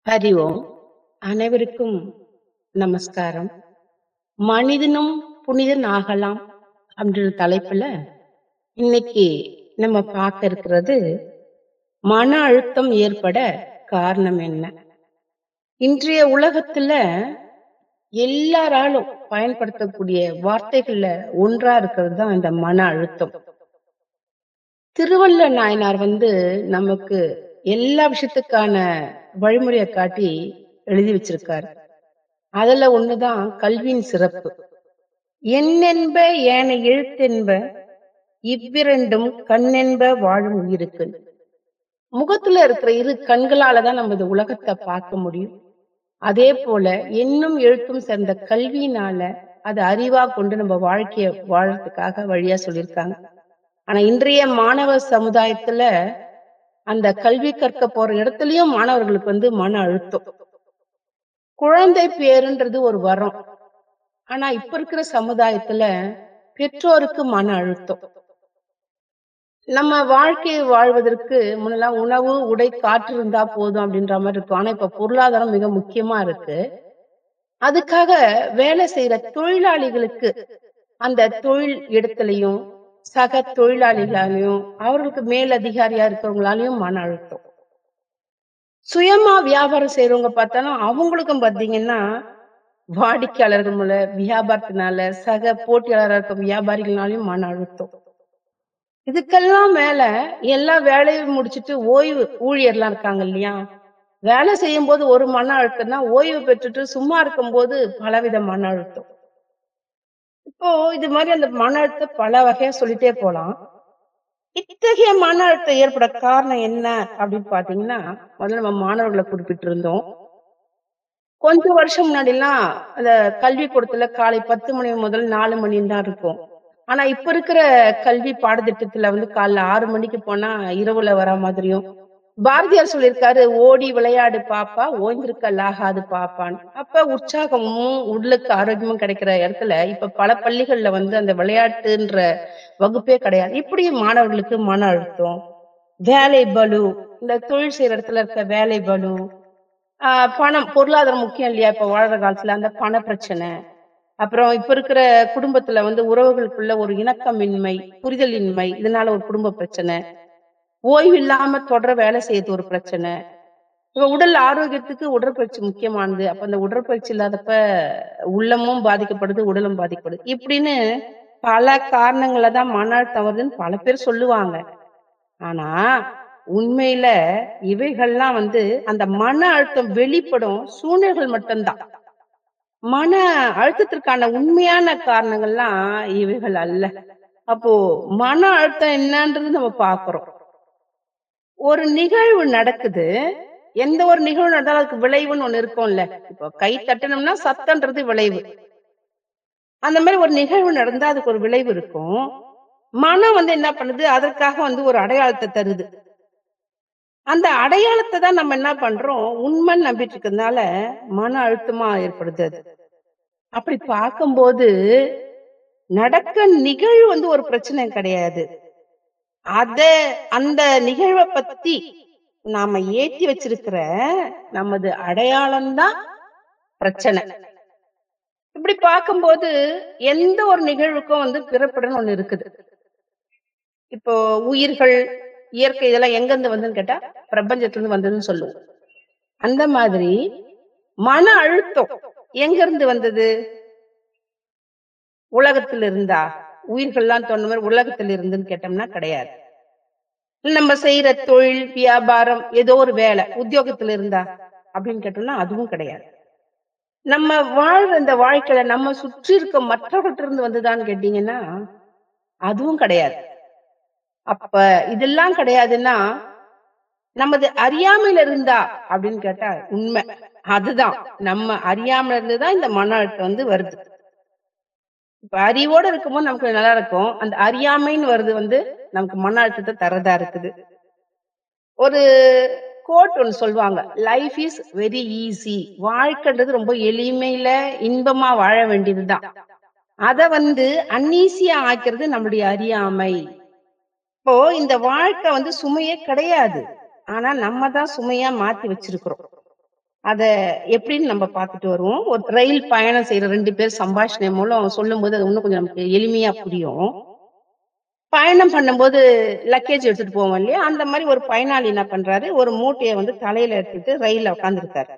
ஹரி ஓம். அனைவருக்கும் நமஸ்காரம். மனிதனும் புனிதன் ஆகலாம் அப்படின்ற தலைப்புல இன்னைக்கு நம்ம பார்க்க இருக்கிறது மன அழுத்தம் ஏற்பட காரணம் என்ன? இன்றைய உலகத்துல எல்லாராலும் பயன்படுத்தக்கூடிய வார்த்தைகள்ல ஒன்றா இருக்கிறது தான் இந்த மன அழுத்தம். திருவள்ளுவர் நாயனார் நமக்கு எல்லா விஷயத்துக்கான வழிமுறையை காட்டி எழுதி வச்சிருக்காரு. அதுல ஒண்ணுதான் கல்வியின் சிறப்பு. எண்ணென்ப ஏனை எழுத்தென்ப இவ்விரண்டும் கண்ணென்ப வாழும் உயிருக்கு. முகத்துல இருக்கிற இரு கண்களாலதான் நம்ம இந்த உலகத்தை பார்க்க முடியும். அதே போல எண்ணும் எழுத்தும் சேர்ந்த கல்வியினால அது அறிவா கொண்டு நம்ம வாழ்க்கைய வாழறதுக்காக வழியா சொல்லியிருக்காங்க. ஆனா இன்றைய மாணவ சமுதாயத்துல அந்த கல்வி கற்க போற இடத்துலயும் மாணவர்களுக்கு மன அழுத்தம். குழந்தை பேருன்றது ஒரு வரம். ஆனா இப்ப இருக்கிற சமுதாயத்துல பெற்றோருக்கு மன அழுத்தம். நம்ம வாழ்க்கையை வாழ்வதற்கு முன்னெல்லாம் உணவு, உடை, காற்று இருந்தா போதும் அப்படின்ற மாதிரி இருக்கும். ஆனா இப்ப பொருளாதாரம் மிக முக்கியமா இருக்கு. அதுக்காக வேலை செய்யற தொழிலாளிகளுக்கு அந்த தொழில் இடத்துலயும், சக தொழிலாளிகளாலையும், அவர்களுக்கு மேல் அதிகாரியா இருக்கிறவங்களாலையும் மன அழுத்தம். சுயமா வியாபாரம் செய்யறவங்க பார்த்தாலும் அவங்களுக்கும் பாத்தீங்கன்னா, வாடிக்கையாளர்கள் மூலம் வியாபாரத்தினால, சக போட்டியாளராக இருக்கும் வியாபாரிகள்னாலயும் மன அழுத்தம். இதுக்கெல்லாம் மேல எல்லா வேலையும் முடிச்சுட்டு ஓய்வு ஊழியர்லாம் இருக்காங்க இல்லையா? வேலை செய்யும்போது ஒரு மன அழுத்தம்னா, ஓய்வு பெற்றுட்டு சும்மா இருக்கும்போது பலவித மன அழுத்தம். இப்போ இது மாரி அந்த மன அழுத்தம் பல வகையா சொல்லிட்டே போலாம். இத்தகைய மன அழுத்தம் ஏற்பட காரணம் என்ன அப்படின்னு பார்த்தீங்கன்னா, முதல்ல நம்ம மாணவர்கள குறிப்பிட்டிருந்தோம். கொஞ்சம் வருஷம் முன்னாடிலாம் அந்த கல்விக்கூடத்துல காலை 10 மணி முதல் 4 மணின்னு தான் இருக்கும். ஆனா இப்ப இருக்கிற கல்வி பாடத்திட்டத்துல காலைல 6 மணிக்கு போனா இரவுல வரா மாதிரியும், பாரதியார் சொல்லியிருக்காரு, "ஓடி விளையாடு பாப்பா, ஓய்ந்திருக்கல் ஆகாது பாப்பான்னு." அப்ப உற்சாகமும், உடலுக்கு ஆரோக்கியமும் கிடைக்கிற இடத்துல, இப்ப பல பள்ளிகள்ல அந்த விளையாட்டுன்ற வகுப்பே கிடையாது. இப்படி மாணவர்களுக்கு மன அழுத்தம், வேலை பளு, இந்த தொழில் செய்யற இடத்துல இருக்க வேலை பளு, ஆ பணம், பொருளாதாரம் முக்கியம் இல்லையா? இப்ப வாழ்ற காலத்துல அந்த பண பிரச்சனை. அப்புறம் இப்ப இருக்கிற குடும்பத்துல உறவுகளுக்குள்ள ஒரு இணக்கமின்மை, புரிதலின்மை, இதனால ஒரு குடும்ப பிரச்சனை. ஓய்வு இல்லாம தொடர வேலை செய்யறது ஒரு பிரச்சனை. இப்ப உடல் ஆரோக்கியத்துக்கு உடற்பயிற்சி முக்கியமானது. அப்ப அந்த உடற்பயிற்சி இல்லாதப்ப உள்ளமும் பாதிக்கப்படுது, உடலும் பாதிக்கப்படுது. இப்படின்னு பல காரணங்கள தான் மன அழுத்தம் வருதுன்னு பல பேர் சொல்லுவாங்க. ஆனா, உண்மையில இவைகள்லாம் அந்த மன அழுத்தம் வெளிப்படும் சூழ்நிலைகள் மட்டும்தான். மன அழுத்தத்திற்கான உண்மையான காரணங்கள்லாம் இவைகள் அல்ல. அப்போ மன அழுத்தம் என்னன்றது நம்ம பார்க்கிறோம். ஒரு நிகழ்வு நடக்குது. எந்த ஒரு நிகழ்வு நடந்தாலும் அதுக்கு விளைவுன்னு ஒண்ணு இருக்கும்ல. இப்போ கை தட்டுனோம்னா சத்தம்ன்றது விளைவு. அந்த மாரி ஒரு நிகழ்வு நடந்தா அதுக்கு ஒரு விளைவு இருக்கும். மனம் என்ன பண்ணுது? அதற்காக ஒரு அடையாளத்த தருது. அந்த அடையாளத்த தான் நம்ம என்ன பண்றோம்? உண்மைன்னு நம்பிட்டு இருக்கிறதுனால மன அழுத்தமா ஏற்படுது அது. அப்படி பார்க்கும்போது நடக்க நிகழ்வு ஒரு பிரச்சனை கிடையாது. அத அந்த நிகழ்வ பத்தி நாம ஏத்தி வச்சிருக்கிற நமது அடையாளம் தான் பிரச்சனை. இப்படி பார்க்கும்போது எந்த ஒரு நிகழ்வுக்கும் பிறப்பிடம்னு ஒண்ணு இருக்குது. இப்போ உயிர்கள், இயற்கை இதெல்லாம் எங்கிருந்து வந்ததுன்னு கேட்டா, பிரபஞ்சத்துல இருந்து வந்ததுன்னு சொல்லுவோம். அந்த மாதிரி மன அழுத்தம் எங்கிருந்து வந்தது? உலகத்துல இருந்தா? உயிர்கள்லாம் தோன்ற மாரி உலகத்துல இருந்துன்னு கேட்டோம்னா கிடையாது. நம்ம செய்யற தொழில், வியாபாரம், ஏதோ ஒரு வேலை, உத்தியோகத்துல இருந்தா? அப்படின்னு கேட்டோம்னா அதுவும் கிடையாது. நம்ம வாழ்ற இந்த வாழ்க்கையில நம்ம சுற்றி இருக்க மற்றவர்கிட்ட இருந்து வந்ததான்னு கேட்டீங்கன்னா, அதுவும் கிடையாது. அப்ப இதெல்லாம் கிடையாதுன்னா, நமது அறியாமையில இருந்தா அப்படின்னு கேட்டா உண்மை. அதுதான். நம்ம அறியாமல இருந்து தான் இந்த மன அழுத்தம் வருது. இப்ப அறிவோட இருக்கும்போது நமக்கு நல்லா இருக்கும். அந்த அறியாமைன்னு வருது நமக்கு மன அழுத்தத்த தர்றதா இருக்குது. ஒரு கோட் ஒண்ணு சொல்லுவாங்க. Life is very easy. வாழ்க்கைன்றது ரொம்ப எளிமையில, இன்பமா வாழ வேண்டியதுதான். அத அன்ஈஸியா ஆக்கிறது நம்மளுடைய அறியாமை. இப்போ இந்த வாழ்க்கை சுமையே கிடையாது. ஆனா நம்ம தான் சுமையா மாத்தி வச்சிருக்கிறோம். அத எப்படின்னு நம்ம பார்த்துட்டு வருவோம். ஒரு ரயில் பயணம் செய்ற 2 பேர் சம்பாஷணை மூலம் சொல்லும்போது, அது இன்னும் கொஞ்சம் நமக்கு எளிமையா புரியும். பயணம் பண்ணும்போது லக்கேஜ் எடுத்துட்டு போவோம் இல்லையா? அந்த மாரி ஒரு பயனாளி என்ன பண்றாரு, ஒரு மூட்டைய வந்து தலையில எடுத்துட்டு ரயில்ல உட்கார்ந்திருக்காரு.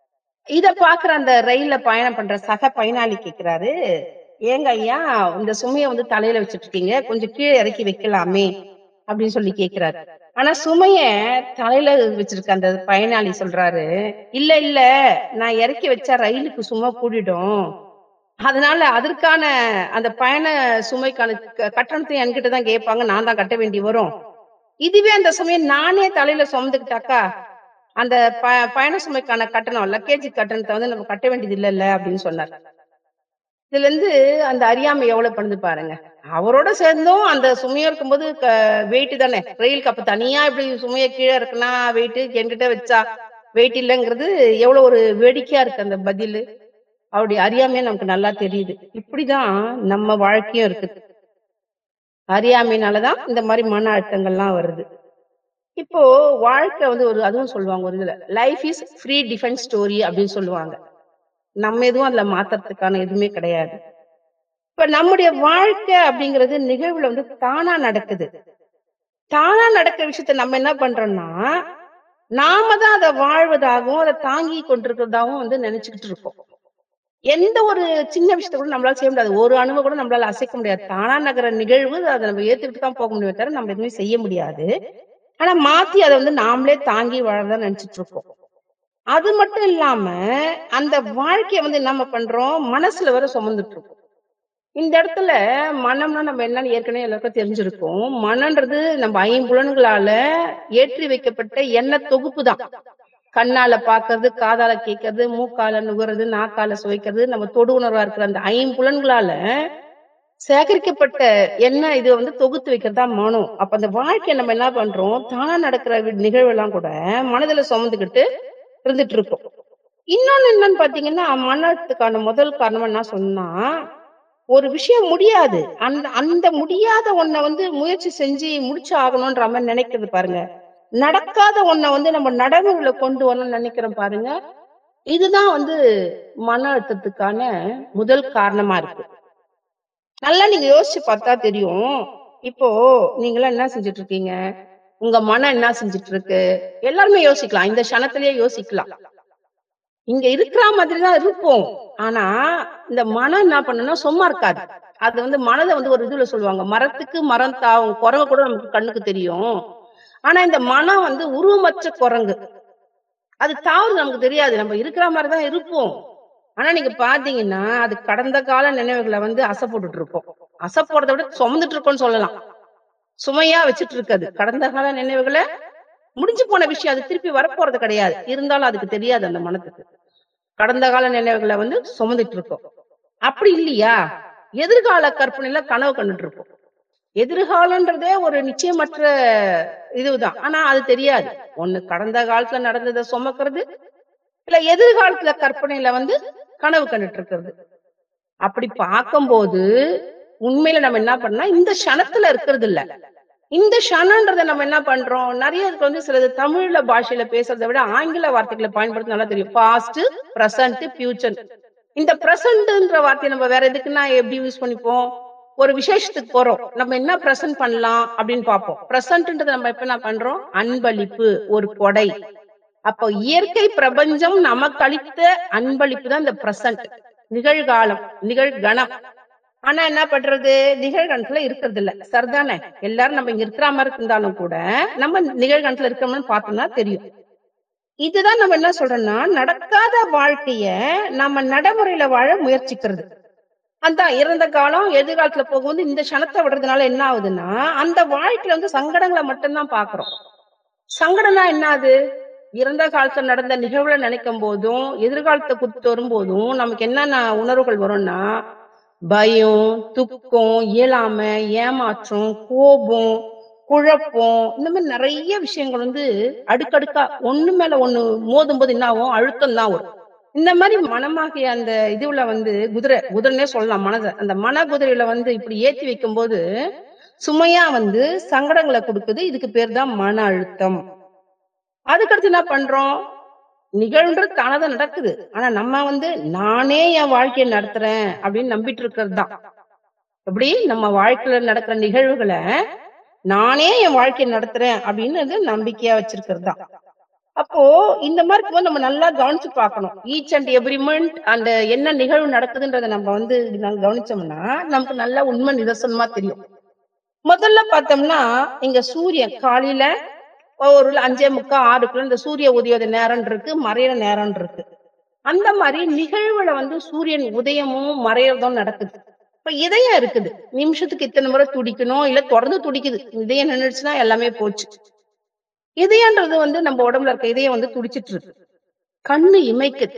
இத பார்க்குற அந்த ரயில்ல பயணம் பண்ற சக பயனாளி கேட்கிறாரு, "ஏங்க ஐயா, இந்த சுமைய வந்து தலையில வச்சுட்டு இருக்கீங்க. கொஞ்சம் கீழ இறக்கி வைக்கலாமே?" அப்படின்னு சொல்லி கேட்கிறாரு. ஆனா சுமைய தலையில வச்சிருக்க அந்த பயனாளி சொல்றாரு, "இல்ல, இல்ல. நான் இறக்கி வச்சா ரயிலுக்கு சுமை கூடிடும். அதனால அதற்கான அந்த பயண சுமைக்கான கட்டணத்தையும் என்கிட்ட தான் கேட்பாங்க. நான் தான் கட்ட வேண்டி வரும். இதுவே அந்த சுமைய நானே தலையில சுமந்துக்கிட்டாக்கா, அந்த ப பயண சுமைக்கான கட்டணம், லக்கேஜ் கட்டணத்த வந்து நம்ம கட்ட வேண்டியது இல்லல்ல." அப்படின்னு சொன்னார். இதுலருந்து அந்த அறியாமை எவ்வளவு பண்ணுது பாருங்க. அவரோட சேர்ந்தும் அந்த சுமையும் இருக்கும்போது வெயிட் தானே. ரயிலுக்கு அப்ப தனியா இப்படி சுமைய கீழ இறக்குனா வெயிட், என்கிட்ட வச்சா வெயிட் இல்லங்கிறது எவ்வளவு ஒரு வேடிக்கையா இருக்கு அந்த பதிலு. அவருடைய அறியாமையே நமக்கு நல்லா தெரியுது. இப்படிதான் நம்ம வாழ்க்கையும் இருக்குது. அறியாமையினால தான் இந்த மாரி மன அழுத்தங்கள்லாம் வருது. இப்போ வாழ்க்கை வந்து ஒரு அதுவும் சொல்லுவாங்க ஒரு இதுல. Life is predefined story அப்படின்னு சொல்லுவாங்க. நம்ம எதுவும் அதுல மாத்தறதுக்கான எதுவுமே கிடையாது. இப்ப நம்முடைய வாழ்க்கை அப்படிங்கிறது நிகழ்வுல வந்து தானா நடக்குது. தானா நடக்கிற விஷயத்த நம்ம என்ன பண்றோம்னா, நாம தான் அத வாழ்வதாகவும், அத தாங்கி கொண்டிருக்கிறதாவும் வந்து நெனச்சுக்கிட்டு இருக்கோம். எந்த ஒரு சின்ன விஷயத்த கூட நம்மளால செய்ய முடியாது. ஒரு அணுவ கூட நம்மளால அசைக்க முடியாது. தானா நகர நிகழ்வு அத நம்ம ஏத்துக்கிட்டு தான் போக முடியுமே தவிர, நம்ம எதுவுமே செய்ய முடியாது. ஆனா மாத்தி அத வந்து நாமளே தாங்கி வாழறதா நெனச்சுட்டு இருக்கோம். அது மட்டும் இல்லாம, அந்த வாழ்க்கைய வந்து என்ன பண்றோம், மனசுல வேற சுமந்துட்டு இருக்கோம். இந்த இடத்துல மனம்னா நம்ம என்னன்னு ஏற்கனவே எல்லாருக்கும் தெரிஞ்சிருக்கும். மனம்ன்றது நம்ம ஐம்புலன்களால ஏற்றி வைக்கப்பட்ட எண்ண தொகுப்பு தான். கண்ணால பார்க்கறது, காதால கேட்கறது, மூக்கால நுகர்றது, நாக்கால சுவைக்கிறது, நம்ம தொடு உணர்வா இருக்கிற அந்த ஐம்புலன்களால சேகரிக்கப்பட்ட இது வந்து தொகுத்து வைக்கிறது தான் மனம். அப்ப அந்த வாழ்க்கைய நம்ம என்ன பண்றோம், தானா நடக்கிற நிகழ்வெல்லாம் கூட மனதுல சுமந்துக்கிட்டு இருந்துட்டு இருக்கோம். இன்னொன்னு என்னன்னு பார்த்தீங்கன்னா, மன அழுத்தத்துக்கான முதல் காரணமா என்ன சொன்னா, ஒரு விஷயம் முடியாது. அந்த அந்த முடியாத ஒண்ண வந்து முயற்சி செஞ்சு முடிச்சு ஆகணுன்ற மாரி நினைக்கிறது பாருங்க. நடக்காத ஒண்ண வந்து நம்ம நடைமுறையில கொண்டு வரணும்னு நினைக்கிறோம் பாருங்க. இதுதான் வந்து மன அழுத்தத்துக்கான முதல் காரணமா இருக்கு. நல்லா நீங்க யோசிச்சு பார்த்தா தெரியும். இப்போ நீங்கலாம் என்ன செஞ்சுட்டு இருக்கீங்க? உங்க மனம் என்ன செஞ்சுட்டு இருக்கு? எல்லாருமே யோசிக்கலாம். இந்த க்ஷணத்திலேயே யோசிக்கலாம். இங்க இருக்கிற மாதிரி தான் இருப்போம். ஆனா, இந்த மனம் என்ன பண்ணும்னா, சும்மா இருக்காது. அது வந்து மனத வந்து ஒரு இதுல சொல்லுவாங்க. மரத்துக்கு மரம் தாவும். குரங்கு கூட நமக்கு கண்ணுக்கு தெரியும். ஆனா, இந்த மனம் வந்து உருவமற்ற குரங்கு. அது தாவுறது நமக்கு தெரியாது. நம்ம இருக்கிற மாரி தான் இருப்போம். ஆனா, நீங்க பார்த்தீங்கன்னா, அது கடந்த கால நினைவுகள வந்து அசை போட்டுட்டு இருக்கும். அசை போடுறத விட சுமந்துட்டு இருக்கோம்னு சொல்லலாம். சுமையா வச்சுட்டு இருக்கு அது. கடந்த கால நினைவுகள முடிஞ்சு போன விஷயம். அது திருப்பி வரப்போறது கிடையாது. இருந்தாலும் அதுக்கு தெரியாது அந்த மனத்துக்கு. கடந்த கால நினைவுகள வந்து சுமந்துட்டு இருக்கோம். அப்படி இல்லையா? எதிர்கால கற்பனையில கனவு கண்டுட்டு இருப்போம். எதிர்காலம்ன்றதே ஒரு நிச்சயமற்ற இதுதான். ஆனா அது தெரியாது. ஒண்ணு கடந்த காலத்துல நடந்தத சுமக்கிறது, இல்ல எதிர்காலத்துல கற்பனையில வந்து கனவு கண்டுட்டு இருக்கிறது. அப்படி பார்க்கும்போது, உண்மையில நம்ம என்ன பண்ணோம்னா, இந்த க்ஷணத்துல இருக்கிறது இல்ல. இந்த க்ஷணன்றத நம்ம என்ன பண்றோம், நெறைய இதுக்கு வந்து சிலது தமிழ்ல பாஷையில பேசுறத விட ஆங்கில வார்த்தைகள பயன்படுத்த நல்லா தெரியும். Past, present, future. இந்த பிரசன்ட்ன்ற வார்த்தைய நம்ம வேற எதுக்குன்னா எப்படி யூஸ் பண்ணிப்போம்? ஒரு விசேஷத்துக்கு போறோம். நம்ம என்ன பிரசன்ட் பண்ணலாம் அப்படின்னு பார்ப்போம். பிரசன்ட்ன்றத நம்ம எப்ப என்ன பண்றோம்? அன்பளிப்பு, ஒரு கொடை. அப்போ இயற்கை பிரபஞ்சம் நமக்கு அளித்த அன்பளிப்பு தான் இந்த பிரசன்ட். நிகழ்காலம், நிகழ்கணம். ஆனா என்ன பண்றது? நிகழ்காலத்துல இருக்கிறது இல்ல. சரிதானே? எல்லாரும் நம்ம இங்க இருக்கிற மாரி இருந்தாலும் கூட, நம்ம நிகழ்காலத்துல இருக்கோமான்னு பார்த்தோம்னா தெரியும். இதுதான் நம்ம என்ன சொல்றோம்னா, நடக்காத வாழ்க்கைய நம்ம நடைமுறையில வாழ முயற்சிக்கிறது. அதான் இறந்த காலம், எதிர்காலத்துல போகும்போது இந்த க்ஷணத்த விடுறதுனால என்ன ஆகுதுன்னா, அந்த வாழ்க்கையில வந்து சங்கடங்கள மட்டும் தான் பார்க்கிறோம். சங்கடம்னா என்ன அது? இறந்த காலத்துல நடந்த நிகழ்வுகள நினைக்கும் போதும், எதிர்காலத்த குறித்து வரும்போதும், நமக்கு என்னென்ன உணர்வுகள் வரும்னா, பயம், துக்கம், இயலாமை, ஏமாற்றம், கோபம், குழப்பம் இந்த மாரி நெறைய விஷயங்கள் வந்து அடுக்கடுக்கா ஒண்ணு மேல ஒண்ணு மோதும்போது என்ன ஆகும்? அழுத்தம் தான் வரும். இந்த மாரி மனமாகிய அந்த இதுவுல வந்து குதிரைன்னே சொல்லலாம் மனத. அந்த மன குதிரையில வந்து இப்படி ஏத்தி வைக்கும்போது, சுமையா வந்து சங்கடங்கள குடுக்குது. இதுக்கு பேர் தான் மன அழுத்தம். அதுக்கடுத்து என்ன பண்றோம்? நிகழ்வுன்றது தானா தான் நடக்குது. ஆனா நம்ம வந்து நானே என் வாழ்க்கைய நடத்துறேன் அப்படின்னு நம்பிட்டு இருக்கிறது தான். எப்படி நம்ம வாழ்க்கையில நடக்கிற நிகழ்வுகள நானே என் வாழ்க்கைய நடத்துறேன் அப்படின்றது நம்பிக்கையா வச்சிருக்கிறது தான். அப்போ இந்த மாரி இருக்கும்போது நம்ம நல்லா கவனிச்சு பார்க்கணும். ஈச் அண்ட் எவ்ரி மொமெண்ட் அந்த என்ன நிகழ்வு நடக்குதுன்றத நம்ம வந்து கவனிச்சோம்னா, நமக்கு நல்லா உண்மை நிதர்சனமா தெரியும். முதல்ல பார்த்தோம்னா, இங்க சூரியன் காலையில ஒரு 5:45, 6க்குள்ள இந்த சூரிய உதயோதய நேரம்ன்னு இருக்கு, மறையிற நேரம்ன்னு இருக்கு. அந்த மாரி நிகழ்வுல வந்து சூரியன் உதயமும், மறையறதும் நடக்குது. இப்ப இதயம் இருக்குது. நிமிஷத்துக்கு இத்தன முறை துடிக்கணும், இல்ல தொடர்ந்து துடிக்குது. இதயம் நின்னுடுச்சுன்னா எல்லாமே போச்சு. இதயம்ன்றது வந்து நம்ம உடம்புல இருக்க இதயம் வந்து துடிச்சிட்டு இருக்கு. கண்ணு இமைக்குது.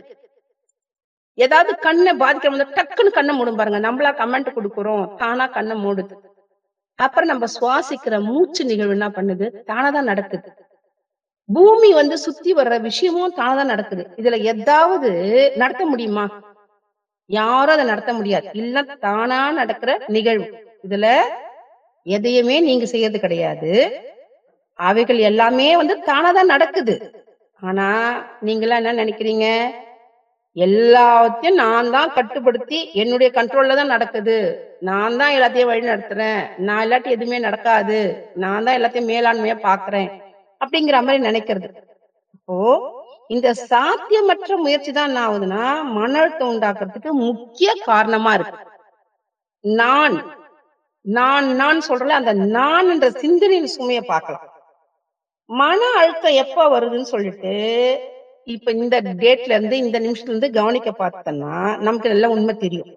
ஏதாவது கண்ண பாதிக்காம இருந்தா டக்குன்னு கண்ண மூடும் பாருங்க. நம்மளா கமெண்ட் குடுக்குறோம். தானா கண்ண மூடுது. அப்புறம் நம்ம சுவாசிக்கிற மூச்சு நிகழ்வு என்ன பண்ணுது? தானா தான் நடக்குது. பூமி வந்து சுத்தி வர்ற விஷயமும் தானா தான் நடக்குது. இதுல எதாவது நடத்த முடியுமா? யாரும் அத நடத்த முடியாது. இல்ல தானா நடக்கிற நிகழ்வு. இதுல எதையுமே நீங்க செய்யறது கிடையாது. அவைகள் எல்லாமே வந்து தானா தான் நடக்குது. ஆனா, நீங்கலாம் என்ன நெனைக்கிறீங்க? எல்லாத்தையும் நான் தான் கட்டுப்படுத்தி என்னுடைய கண்ட்ரோல்ல தான் நடக்குது. நான் தான் எல்லாத்தையும் வழி நடத்துறேன். நான் இல்லாட்டி எதுவுமே நடக்காது. நான் தான் எல்லாத்தையும் மேலாண்மையா பார்க்குறேன். அப்படிங்கிற மாரி நெனைக்கிறது. அப்போ இந்த சாத்தியமற்ற முயற்சி தான் என்ன ஆகுதுன்னா, மன அழுத்தம் உண்டாக்குறதுக்கு முக்கிய காரணமா இருக்கு. நான், நான் சொல்றேன்ல அந்த நான்ன்ற சிந்தனையின் சுமைய பார்க்கலாம். மன அழுத்தம் எப்ப வருதுன்னு சொல்லிட்டு, இப்ப இந்த டேட்ல இருந்து, இந்த நிமிஷத்துல இருந்து கவனிக்க பார்த்தன்னா, நமக்கு எல்லாம் உண்மை தெரியும்.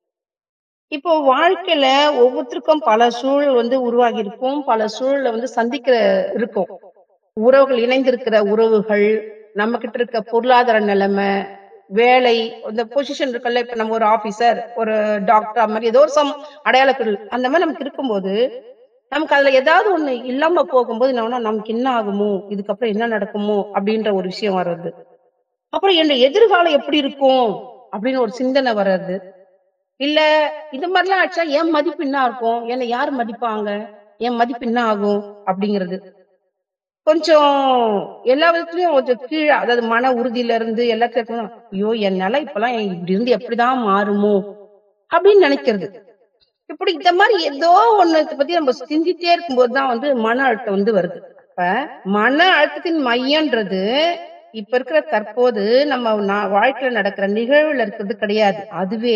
இப்போ வாழ்க்கையில ஒவ்வொருத்தருக்கும் பல சூழல் வந்து உருவாகி இருக்கும். பல சூழல வந்து சந்திக்கிற இருக்கும். உறவுகள் இணைந்திருக்கிற உறவுகள், நம்மகிட்ட இருக்க பொருளாதார நிலைமை, வேலை, இந்த பொசிஷன் இருக்குல்ல, இப்ப நம்ம ஒரு ஆபீசர், ஒரு டாக்டர் அது மாரி ஏதோ ஒரு அடையாளக்குறல் அந்த மாரி நமக்கு இருக்கும்போது, நமக்கு அதுல ஏதாவது ஒண்ணு இல்லாம போகும்போது என்ன ஆகும்னா, நமக்கு என்ன ஆகுமோ? இதுக்கப்புறம் என்ன நடக்குமோ? அப்படின்ற ஒரு விஷயம் வர்றது. அப்புறம் என்னுடைய எதிர்காலம் எப்படி இருக்கும்? அப்படின்னு ஒரு சிந்தனை வர்றது. இல்ல இது மாரிலாம் ஆச்சா என் மதிப்பு என்ன இருக்கும்? என்ன யார் மதிப்பாங்க? என் மதிப்பு என்ன ஆகும்? அப்படிங்கிறது. கொஞ்சம் எல்லா விதத்துலயும் கொஞ்சம் கீழ அதாவது மன உறுதியில இருந்து எல்லாத்துலயும் இருக்கணும். ஐயோ! என் நிலை இப்பலாம் இப்படி இருந்து எப்படிதான் மாறுமோ? அப்படின்னு நெனைக்கிறது. இப்படி இந்த மாரி ஏதோ ஒண்ணத்த பத்தி நம்ம சிந்திட்டே இருக்கும்போது தான் வந்து மன அழுத்தம் வந்து வருது. அப்ப மன அழுத்தத்தின் மையம்ன்றது இப்ப இருக்கிற தற்போது நம்ம வாழ்க்கையில நடக்கிற நிகழ்வுல இருக்கிறது கிடையாது. அதுவே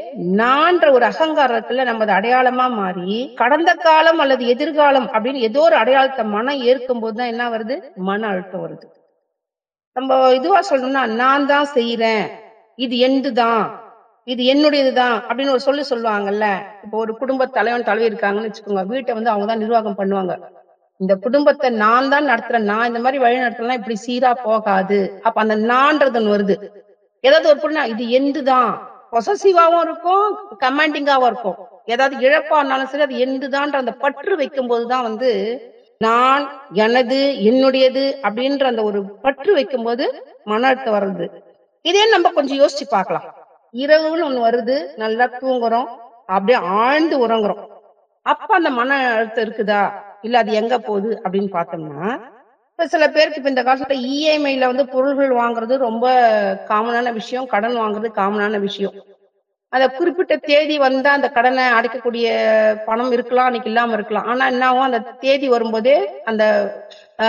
நான்ற ஒரு அகங்காரம் இருக்குல்ல, நம்ம அது அடையாளமா மாறி, கடந்த காலம் அல்லது எதிர்காலம் அப்படின்னு ஏதோ ஒரு அடையாளத்த மனம் ஏற்கும்போது தான் என்ன வருது? மன அழுத்தம் வருது. நம்ம இதுவா சொல்லணும்னா, நான் தான் செய்றேன். இது என்து தான். இது என்னுடையது தான் அப்படின்னு ஒரு சொல்லுவாங்கல்ல. இப்போ ஒரு குடும்ப தலைவன், தலைவி இருக்காங்கன்னு வச்சுக்கோங்க. வீட்ட வந்து அவங்க தான் நிர்வாகம் பண்ணுவாங்க. இந்த குடும்பத்த நான் தான் நடத்துறேன். நான் இந்த மாரி வழி நடத்தலன்னா இப்படி சீரா போகாது. அப்ப அந்த நான்றது ஒண்ணு வருது. ஏதாவது ஒரு பொருள்னா இது என்து தான். பொசசிவாவும் இருக்கும், கமாண்டிங்காவும் இருக்கும். ஏதாவது இழப்பானாலும் சரி, அது என்துதான்ற அந்த பற்று வைக்கும்போது தான் வந்து, நான், எனது, என்னுடையது அப்படின்ற அந்த ஒரு பற்று வைக்கும்போது மன அழுத்தம் வர்றது. இதே நம்ம கொஞ்சம் யோசிச்சு பார்க்கலாம். இரவுன்னு ஒண்ணு வருது, நல்லா தூங்குறோம். அப்படியே ஆழ்ந்து உறங்குறோம். அப்ப அந்த மன அழுத்தம் இருக்குதா? இல்ல அது எங்க போகுது அப்படின்னு பார்த்தோம்னா, இப்ப சில பேருக்கு இப்ப இந்த காலத்துல இஎம்ஐல வந்து பொருள்கள் வாங்குறது ரொம்ப காமனான விஷயம். கடன் வாங்குறது காமனான விஷயம். அத குறிப்பிட்ட தேதி வந்தா அந்த கடன அடைக்கக்கூடிய பணம் இருக்கலாம், அன்னைக்கு இல்லாம இருக்கலாம். ஆனா என்ன ஆகும் அந்த தேதி வரும்போதே அந்த அ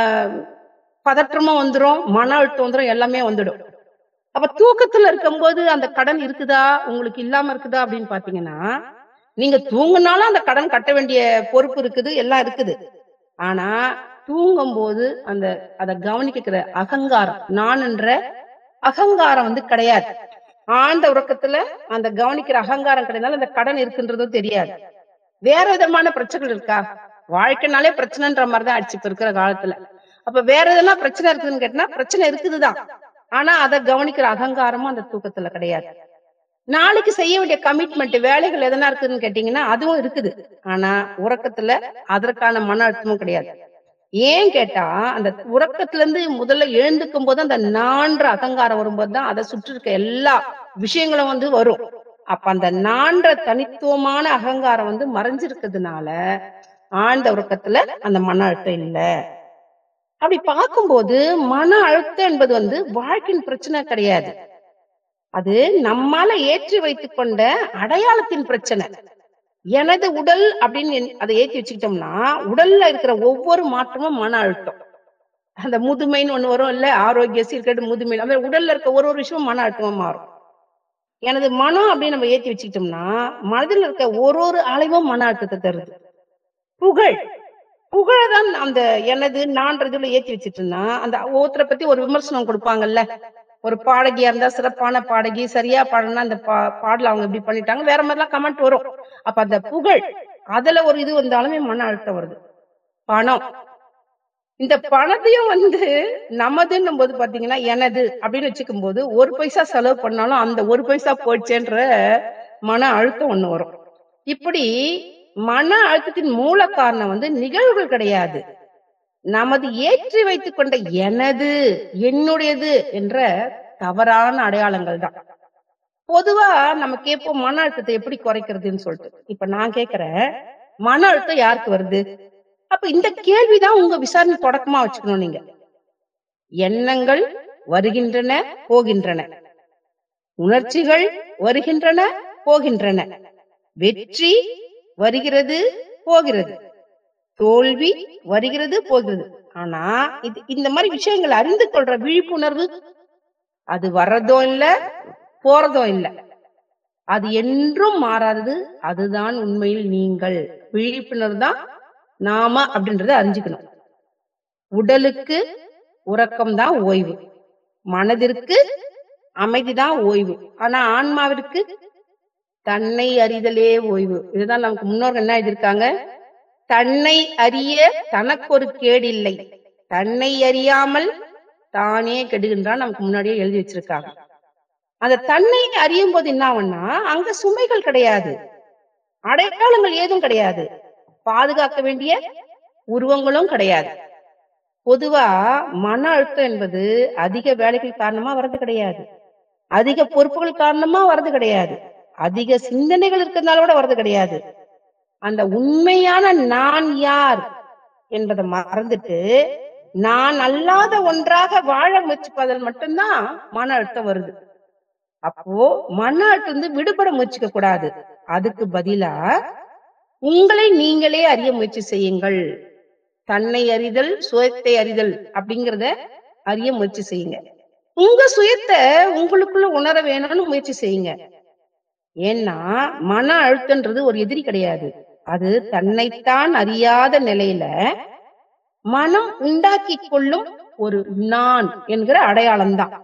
பதற்றமும் வந்துரும், மன அழுத்தம் வந்துரும், எல்லாமே வந்துடும். அப்ப தூக்கத்துல இருக்கும்போது அந்த கடன் இருக்குதா? உங்களுக்கு இல்லாம இருக்குதா? அப்படின்னு பார்த்தீங்கன்னா, நீங்க தூங்குனாலும் அந்த கடன் கட்ட வேண்டிய பொறுப்பு இருக்குது, எல்லாம் இருக்குது. ஆனா, தூங்கும்போது அத கவனிக்கிற அகங்காரம், நான் என்ற அகங்காரம் வந்து கிடையாது. ஆழ்ந்த உறக்கத்துல அந்த கவனிக்கிற அகங்காரம் கிடையாதுனால, அந்த கடன் இருக்குன்றதும் தெரியாது. வேற விதமான பிரச்சனைகள் இருக்கா? வாழ்க்கைனாலே பிரச்சனைன்ற மாரி தான் ஆயிடுச்சு இப்ப இருக்கிற காலத்துல. அப்ப வேற எதனா பிரச்சனை இருக்குதுன்னு கேட்டனா, பிரச்சனை இருக்குது தான். ஆனா, அத கவனிக்கிற அகங்காரமும் அந்த தூக்கத்துல கிடையாது. நாளைக்கு செய்ய வேண்டிய கமிட்மெண்ட் வேலைகள் எதனா இருக்குதுன்னு கேட்டீங்கன்னா, அதுவும் இருக்குது. ஆனா, உறக்கத்துல அதற்கான மன அழுத்தமும் கிடையாது. ஏன் கேட்டா, அந்த உறக்கத்துலருந்து முதல்ல எழுந்துக்கும்போது அந்த நான்ற அகங்காரம் வரும்போது தான், அத சுற்றி இருக்க எல்லா விஷயங்களும் வந்து வரும். அப்ப அந்த நான்ற தனித்துவமான அகங்காரம் வந்து மறைஞ்சிருக்கிறதுனால, ஆழ்ந்த உறக்கத்துல அந்த மன அழுத்தம் இல்ல. அப்படி பார்க்கும்போது மன அழுத்தம் என்பது வாழ்க்கையின் பிரச்சனை கிடையாது. அது நம்மால ஏற்றி வைத்துக் கொண்ட அடையாளத்தின் பிரச்சனை. எனது உடல் அப்படின்னு அத ஏத்தி வச்சுக்கிட்டோம்னா, உடல்ல இருக்கிற ஒவ்வொரு மாற்றமும் மன அழுத்தம். அந்த முதுமைன்னு ஒண்ணு வரும் இல்ல, ஆரோக்கிய சீர்கேடு முதுமை. அந்த உடல்ல இருக்க ஒரு ஒரு விஷயமும் மன அழுத்தமா மாறும். எனது மனம் அப்படின்னு நம்ம ஏத்தி வச்சுக்கிட்டோம்னா, மனதில இருக்க ஒரு ஒரு அலைவும் மன அழுத்தத்த தருது. புகழ். புகழ தான் அந்த எனது, நான்றதுல ஏத்தி வச்சுட்டோம்னா, அந்த ஒவ்வொருத்தர பத்தி ஒரு விமர்சனம் குடுப்பாங்கல்ல. ஒரு பாடகியா இருந்தா சிறப்பான பாடகி, சரியா பாடுனா அந்த பாடல அவங்க இப்படி பண்ணிட்டாங்க. வேற மாரிலாம் கமெண்ட் வரும். அப்ப அந்த புகழ், அதுல ஒரு இது வந்தாலுமே மன அழுத்தம் வருது. பணம். இந்த பணத்தையும் நமதுன்னும்போது பார்த்தீங்கன்னா, எனது அப்படின்னு வச்சுக்கும்போது, 1 பைசா செலவு பண்ணாலும், அந்த 1 பைசா போச்சேன்ற மன அழுத்தம் ஒண்ணு வரும். இப்படி மன அழுத்தத்தின் மூல காரணம் நிகழ்வுகள் கிடையாது. நமது ஏற்றி வைத்துக் கொண்ட எனது, என்னுடையது என்ற தவறான அடையாளங்கள் தான். பொதுவா நம்ம கேட்போம் மன அழுத்தத்தை எப்படி குறைக்கிறதுன்னு சொல்லிட்டு. இப்ப நான் கேட்கிறேன், மன அழுத்தம் யாருக்கு வருது? அப்ப இந்த கேள்வி தான் உங்க விசாரணை தொடக்கமா வச்சுக்கணும் நீங்க. எண்ணங்கள் வருகின்றன, போகின்றன. உணர்ச்சிகள் வருகின்றன, போகின்றன. வெற்றி வருகிறது, போகிறது. தோல்வி வருகிறது, போகிறது. ஆனா, இந்த மாரி விஷயங்கள அறிந்து கொள்ற விழிப்புணர்வு, அது வர்றதும் இல்ல, போறதும் இல்ல. அது என்றும் மாறாதது. அதுதான் உண்மையில் நீங்கள். விழிப்புணர்வு தான் நாம அப்படின்றத அறிஞ்சுக்கணும். உடலுக்கு உறக்கம் தான் ஓய்வு. மனதிற்கு அமைதிதான் ஓய்வு. ஆனா ஆன்மாவிற்கு தன்னை அறிதலே ஓய்வு. இதுதான் நமக்கு முன்னோர்கள் என்ன எழுதியிருக்காங்க? தன்னை அறிய தனக்கொரு கேடில்லை. தன்னை அறியாமல் தானே கெடுகின்றான் நமக்கு முன்னாடியே எழுதி வச்சிருக்காங்க. அந்த தன்னை அறியும்போது என்ன ஆகும்னா, அங்க சுமைகள் கிடையாது. அடையாளங்கள் ஏதும் கிடையாது. பாதுகாக்க வேண்டிய உருவங்களும் கிடையாது. பொதுவா மன அழுத்தம் என்பது அதிக வேலைகள் காரணமா வர்றது கிடையாது. அதிக பொறுப்புகள் காரணமா வர்றது கிடையாது. அதிக சிந்தனைகள் இருக்கிறதுனால கூட வர்றது கிடையாது. அந்த உண்மையான நான் யார் என்பத மறந்துட்டு, நான் அல்லாத ஒன்றாக வாழ முயற்சிப்பதில் மட்டும்தான் மன அழுத்தம் வருது. அப்போ மன அழுத்தம் விடுபட முயற்சிக்க கூடாது. அதுக்கு பதிலா உங்களை நீங்களே அறிய முயற்சி செய்யுங்கள். தன்னை அறிதல், சுயத்தை அறிதல் அப்படிங்கிறத அறிய முயற்சி செய்யுங்க. உங்க சுயத்த உங்களுக்குள்ள உணர வேணும்னு முயற்சி செய்யுங்க. ஏன்னா, மன அழுத்தம்ன்றது ஒரு எதிரி கிடையாது. அது தன்னைத்தான் அறியாத நிலையில மனம் உண்டாக்கிக் கொள்ளும் ஒரு நான் என்கிற அடையாளம் தான்.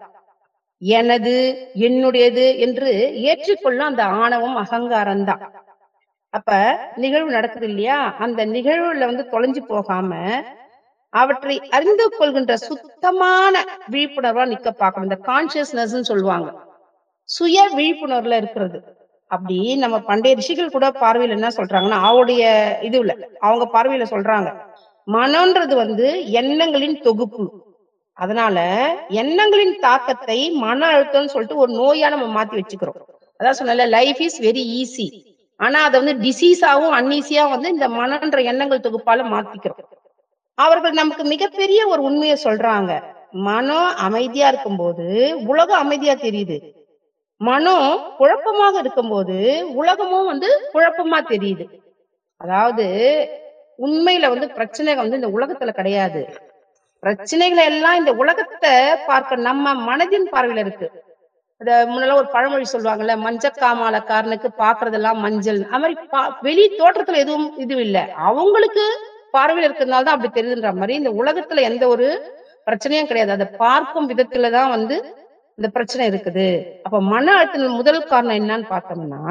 எனது, என்னுடையது என்று ஏற்றுக்கொள்ளும் அந்த ஆணவம், அகங்காரம் தான். அப்ப நிகழ்வு நடக்குது இல்லையா? அந்த நிகழ்வுல தொலைஞ்சு போகாம, அவற்றை அறிந்து கொள்கின்ற சுத்தமான விழிப்புணர்வா நிக்க பார்க்கணும். இந்த கான்ஷியஸ்னஸ்ன்னு சொல்லுவாங்க. சுய விழிப்புணர்வுல இருக்கிறது. அப்படி நம்ம பண்டைய ரிஷிகள் கூட பார்வையில என்ன சொல்றாங்கன்னா, அவருடைய இதுல அவங்க பார்வையில சொல்றாங்க. மனம்ன்றது எண்ணங்களின் தொகுப்பு. அதனால எண்ணங்களின் தாக்கத்தை மன அழுத்தம்னு சொல்லிட்டு ஒரு நோயா நம்ம மாத்தி வச்சுக்கிறோம். அதான் சொன்னேன்ல, லைஃப் இஸ் வெரி ஈஸி. ஆனா அத டிசீஸாவும், அன்ஈஸியா இந்த மனம்ன்ற எண்ணங்கள் தொகுப்பால மாத்திக்கிறோம். அவர்கள் நமக்கு மிகப்பெரிய ஒரு உண்மைய சொல்றாங்க. மனம் அமைதியா இருக்கும்போது, உலகம் அமைதியா தெரியுது. மனம் குழப்பமாக இருக்கும்போது, உலகமும் குழப்பமா தெரியுது. அதாவது உண்மையில பிரச்சனைகள் இந்த உலகத்துல கிடையாது. பிரச்சனைகள எல்லாம் இந்த உலகத்த பார்க்க நம்ம மனதின் பார்வையில இருக்கு. அத முன்னெல்லாம் ஒரு பழமொழி சொல்லுவாங்கல்ல, மஞ்சக்காமாலக்காரனுக்கு பார்க்கிறதெல்லாம் மஞ்சள். அது மாரி வெளி தோற்றத்துல எதுவும் இது இல்ல. அவங்களுக்கு பார்வையில இருக்கிறதுனால தான் அப்படி தெரியுதுன்ற மாரி, இந்த உலகத்துல எந்த ஒரு பிரச்சனையும் கிடையாது. அத பார்க்கும் விதத்துல தான் இந்த பிரச்சனை இருக்குது. அப்ப மன அழுத்தத்தின் முதல் காரணம் என்னன்னு பார்த்தோம்னா,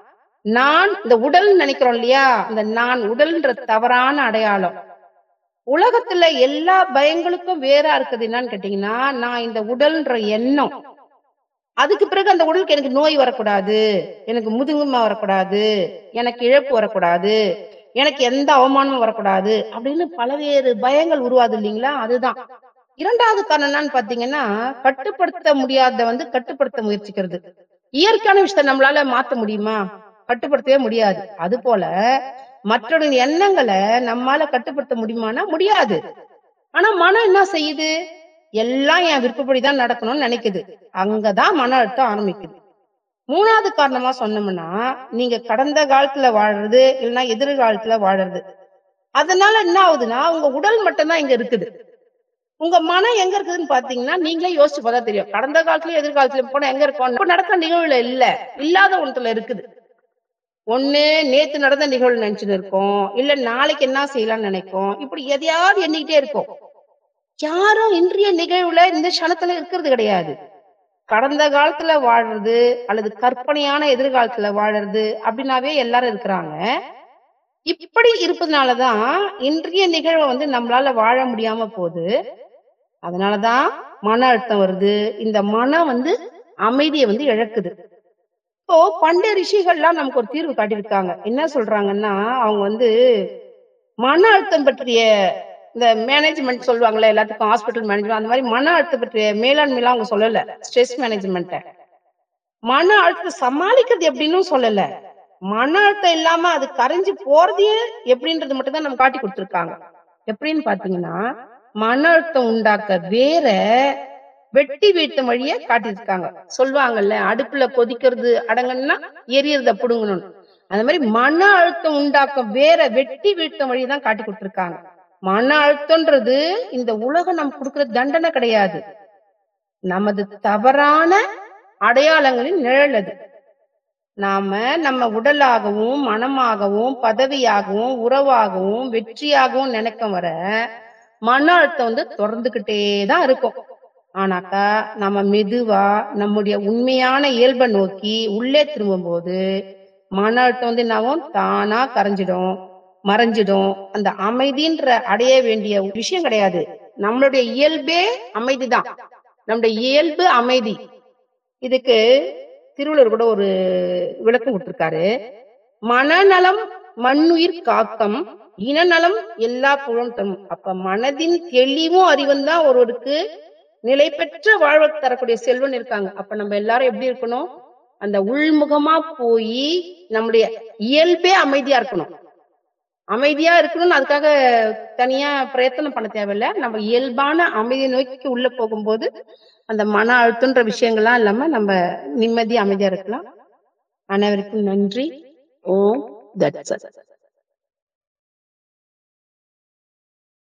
நான் இந்த உடல் நினைக்கிறோம் இல்லையா? இந்த நான் உடல்ன்ற தவறான அடையாளம். உலகத்துல எல்லா பயங்களுக்கும் வேறா இருக்குது என்னன்னு கேட்டீங்கன்னா, நான் இந்த உடல்ன்ற எண்ணம். அதுக்கு பிறகு அந்த உடலுக்கு எனக்கு நோய் வரக்கூடாது. எனக்கு முதுகுமா வரக்கூடாது. எனக்கு இழப்பு வரக்கூடாது. எனக்கு எந்த அவமானமும் வரக்கூடாது. அப்படின்னு பலவேறு பயங்கள் உருவாது இல்லீங்களா? அதுதான். 2வது காரணம் என்னன்னு பார்த்தீங்கன்னா, கட்டுப்படுத்த முடியாதத கட்டுப்படுத்த முயற்சிக்கிறது. இயற்கையான விஷயத்த நம்மளால மாத்த முடியுமா? கட்டுப்படுத்தவே முடியாது. அதுபோல மற்றவர்களின் எண்ணங்கள நம்மால கட்டுப்படுத்த முடியுமான்னா முடியாது. ஆனா மனம் என்ன செய்யுது? எல்லாம் என் விருப்பப்படி தான் நடக்கணும்னு நெனைக்குது. அங்க தான் மன அழுத்தம் ஆரம்பிக்குது. 3வது காரணமா சொன்னோம்னா, நீங்க கடந்த காலத்துல வாழ்றது, இல்லன்னா எதிர்காலத்துல வாழறது. அதனால என்ன ஆகுதுன்னா, உங்க உடல் மட்டும் தான் இங்க இருக்குது. உங்க மனம் எங்க இருக்குதுன்னு பார்த்தீங்கன்னா, நீங்களே யோசிச்சு பார்த்தா தெரியும். கடந்த காலத்துலயும், எதிர்காலத்துலயும் போனா எங்க இருக்கோம்? இப்ப நடக்கிற நிகழ்வுல இல்ல. இல்லாத ஒண்ணுத்துல இருக்குது. ஒண்ணு நேத்து நடந்த நிகழ்வு நெனச்சுன்னு இருக்கோம். இல்ல நாளைக்கு என்ன செய்யலாம்னு நெனைப்போம். இப்படி எதையாவது எண்ணிக்கிட்டே இருக்கோம். யாரும் இன்றைய நிகழ்வுல இந்த க்ஷணத்துல இருக்கிறது கிடையாது. கடந்த காலத்துல வாழ்றது, அல்லது கற்பனையான எதிர்காலத்துல வாழறது அப்படின்னாவே எல்லாரும் இருக்கிறாங்க. இப்படி இருப்பதுனால தான், இன்றைய நிகழ்வ நம்மளால வாழ முடியாம போது. அதனால தான் மன அழுத்தம் வருது. இந்த மனம் அமைதிய இழக்குது. இப்போ பண்டைய ரிஷிகள்லாம் நமக்கு ஒரு தீர்வு காட்டியிருக்காங்க. என்ன சொல்றாங்கன்னா, அவங்க மன அழுத்தம் பற்றிய இந்த மேனேஜ்மென்ட் சொல்லுவாங்கல்ல, எல்லாத்துக்கும் ஹாஸ்பிட்டல் மேனேஜ்மென்ட் அந்த மாரி மன அழுத்தம் பற்றிய மேலாண்மைலாம் அவங்க சொல்லல. ஸ்ட்ரெஸ் மேனேஜ்மென்ட்ட. மன அழுத்தத்த சமாளிக்கிறது எப்படின்னும் சொல்லல. மன அழுத்தம் இல்லாம அது கரைஞ்சு போறதையே எப்படின்றது மட்டும் தான் நமக்கு காட்டிக் குடுத்துருக்காங்க. எப்படின்னு பார்த்தீங்கன்னா, மன அழுத்தம் உண்டாக்க வேர வெட்டி வீழ்த்தும் வழிய காட்டியிருக்காங்க. சொல்லுவாங்கல்ல, அடுப்புல கொதிக்கிறது அடங்கணும்னா, எரியறத புடுங்கணும்னு. அந்த மாரி மன அழுத்தம் உண்டாக்கும் வேர வெட்டி வீழ்த்தும் வழி தான் காட்டிக் குடுத்துருக்காங்க. மன அழுத்தம்ன்றது இந்த உலகம் நமக்கு குடுக்குற தண்டனை கிடையாது. நமது தவறான அடையாளங்களின் நிழல் அது. நாம நம்ம உடலாகவும், மனமாகவும், பதவியாகவும், உறவாகவும், வெற்றியாகவும் நெனைக்கும் வர, மன அழுத்தம் தொடர்ந்துகிட்டே தான் இருக்கும். ஆனாக்கா, நம்ம மெதுவா நம்முடைய உண்மையான இயல்ப நோக்கி உள்ளே திரும்பும்போது, மன அழுத்தம் என்னாகும்? தானா கரைஞ்சிடும், மறைஞ்சிடும். அந்த அமைதின்ற அடைய வேண்டிய விஷயம் கிடையாது. நம்மளுடைய இயல்பே அமைதிதான். நம்முடைய இயல்பு அமைதி. இதுக்கு திருவள்ளுவர் கூட ஒரு விளக்கம் குடுத்திருக்காரு. "மனநலம் மன்னுயிர் காக்கம், இனநலம் எல்லா புலன் தரும்." அப்ப மனதின் தெளிவும் அறிவும் தான் ஒருவருக்கு நிலை பெற்ற வாழ்வ தரக்கூடிய செல்வன் இருக்காங்க. அப்ப நம்ம எல்லாரும் எப்படி இருக்கணும்? அந்த உள்முகமா போயி, நம்முடைய இயல்பே அமைதியா இருக்கணும். அமைதியா இருக்கணும்னு அதுக்காக தனியா பிரயத்தனம் பண்ண தேவையில்ல. நம்ம இயல்பான அமைதிய நோக்கி உள்ள போகும்போது, அந்த மன அழுத்தம்ன்ற விஷயங்கள்லாம் இல்லாம நம்ப நிம்மதியா அமைதியா இருக்கலாம். அனைவருக்கும் நன்றி. ஓம் தட்சத்.